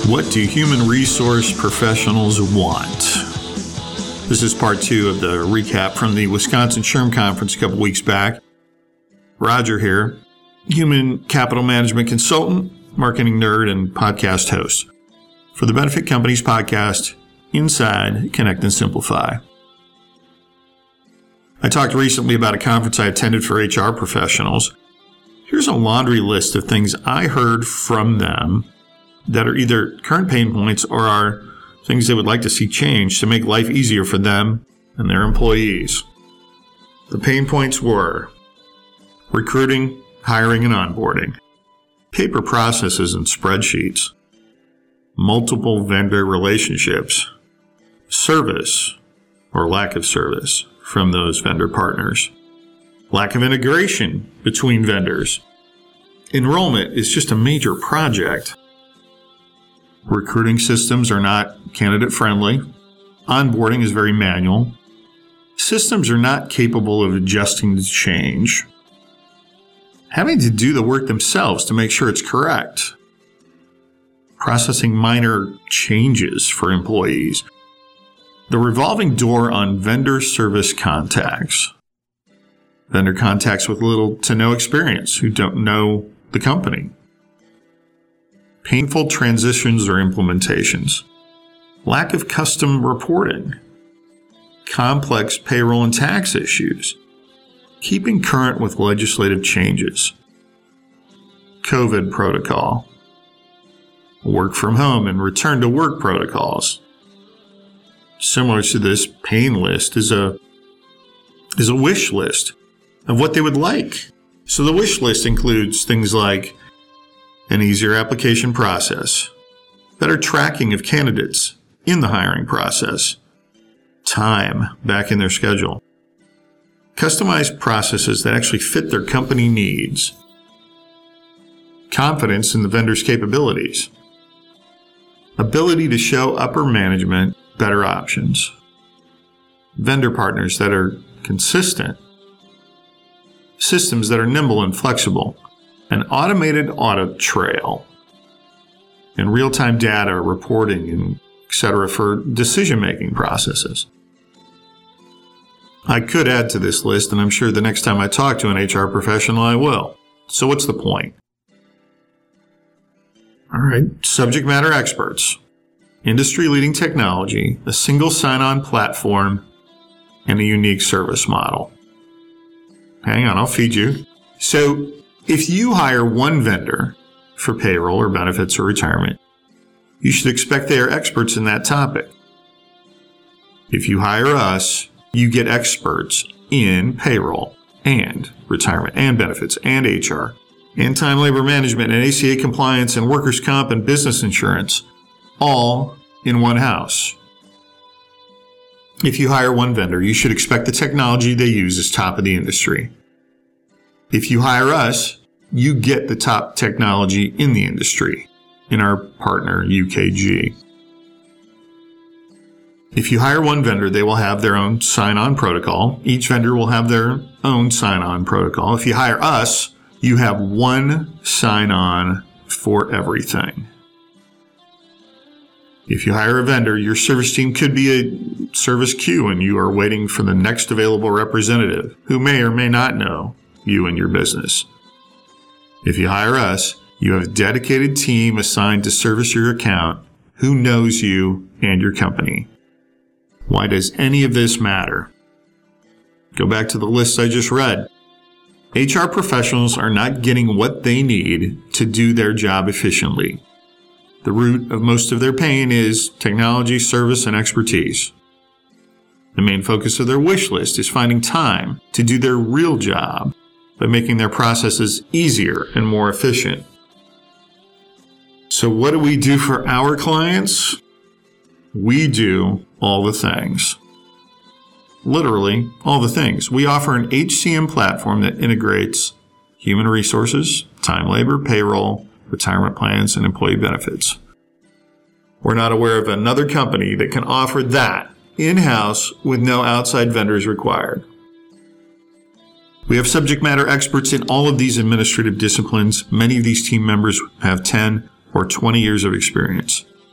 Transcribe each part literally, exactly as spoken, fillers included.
What do human resource professionals want? This is part two of the recap from the Wisconsin SHRM Conference a couple weeks back. Roger here, human capital management consultant, marketing nerd, and podcast host for the Benefit Companies podcast, Inside Connect and Simplify. I talked recently about a conference I attended for H R professionals. Here's a laundry list of things I heard from them that are either current pain points or are things they would like to see change to make life easier for them and their employees. The pain points were recruiting, hiring, and onboarding, paper processes and spreadsheets, multiple vendor relationships, service or lack of service from those vendor partners, lack of integration between vendors. Enrollment is just a major project. Recruiting systems are not candidate-friendly. Onboarding is very manual. Systems are not capable of adjusting to change. Having to do the work themselves to make sure it's correct. Processing minor changes for employees. The revolving door on vendor service contacts. Vendor contacts with little to no experience who don't know the company. Painful transitions or implementations, lack of custom reporting, complex payroll and tax issues, keeping current with legislative changes, COVID protocol, work from home and return to work protocols. Similar to this pain list is a, is a wish list of what they would like. So the wish list includes things like an easier application process, better tracking of candidates in the hiring process, time back in their schedule, customized processes that actually fit their company needs, confidence in the vendor's capabilities, ability to show upper management better options, vendor partners that are consistent, systems that are nimble and flexible, an automated audit trail, and real-time data reporting, and et cetera for decision-making processes. I could add to this list, and I'm sure the next time I talk to an H R professional, I will. So what's the point? All right, subject matter experts, industry-leading technology, a single sign-on platform, and a unique service model. Hang on, I'll feed you. So, if you hire one vendor for payroll or benefits or retirement, you should expect they are experts in that topic. If you hire us, you get experts in payroll and retirement and benefits and H R and time labor management and A C A compliance and workers' comp and business insurance, all in one house. If you hire one vendor, you should expect the technology they use is top of the industry. If you hire us, you get the top technology in the industry in our partner, U K G. If you hire one vendor, they will have their own sign-on protocol. Each vendor will have their own sign-on protocol. If you hire us, you have one sign-on for everything. If you hire a vendor, your service team could be a service queue and you are waiting for the next available representative who may or may not know you and your business. If you hire us, you have a dedicated team assigned to service your account who knows you and your company. Why does any of this matter? Go back to the list I just read. H R professionals are not getting what they need to do their job efficiently. The root of most of their pain is technology, service, and expertise. The main focus of their wish list is finding time to do their real job by making their processes easier and more efficient. So what do we do for our clients? We do all the things. Literally, all the things. We offer an H C M platform that integrates human resources, time labor, payroll, retirement plans, and employee benefits. We're not aware of another company that can offer that in-house with no outside vendors required. We have subject matter experts in all of these administrative disciplines. Many of these team members have ten or twenty years of experience.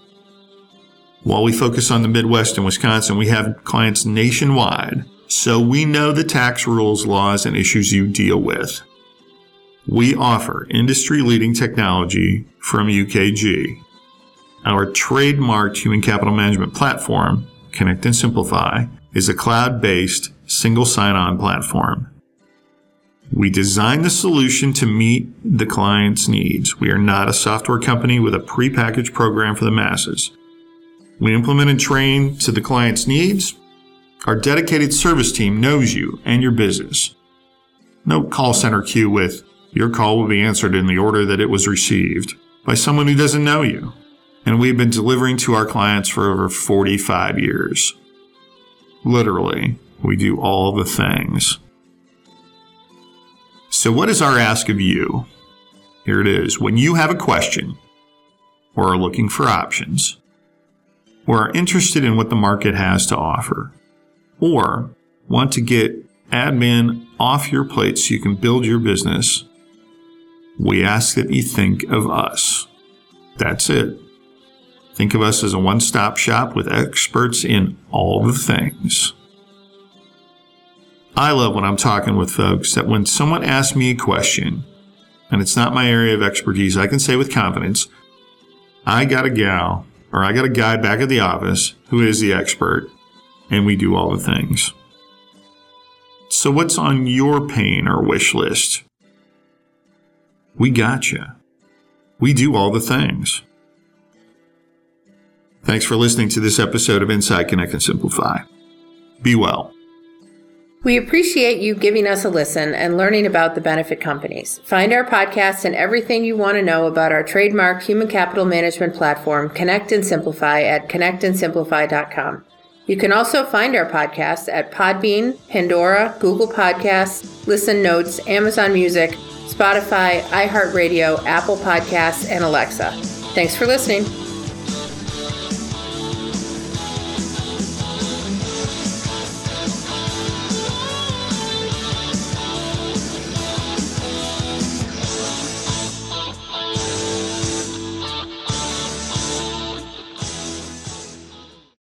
While we focus on the Midwest and Wisconsin, we have clients nationwide, so we know the tax rules, laws, and issues you deal with. We offer industry-leading technology from U K G. Our trademarked human capital management platform, Connect and Simplify, is a cloud-based single sign-on platform. We design the solution to meet the client's needs. We are not a software company with a prepackaged program for the masses. We implement and train to the client's needs. Our dedicated service team knows you and your business. No call center queue with, your call will be answered in the order that it was received by someone who doesn't know you. And we've been delivering to our clients for over forty-five years. Literally, we do all the things. So what is our ask of you? Here it is. When you have a question, or are looking for options, or are interested in what the market has to offer, or want to get admin off your plate so you can build your business, we ask that you think of us. That's it. Think of us as a one-stop shop with experts in all the things. I love when I'm talking with folks that when someone asks me a question, and it's not my area of expertise, I can say with confidence, I got a gal, or I got a guy back at the office who is the expert, and we do all the things. So what's on your pain or wish list? We got you. We do all the things. Thanks for listening to this episode of Inside Connect and Simplify. Be well. We appreciate you giving us a listen and learning about the benefit companies. Find our podcast and everything you want to know about our trademark human capital management platform, Connect and Simplify, at connect and simplify dot com. You can also find our podcast at Podbean, Pandora, Google Podcasts, Listen Notes, Amazon Music, Spotify, iHeartRadio, Apple Podcasts, and Alexa. Thanks for listening.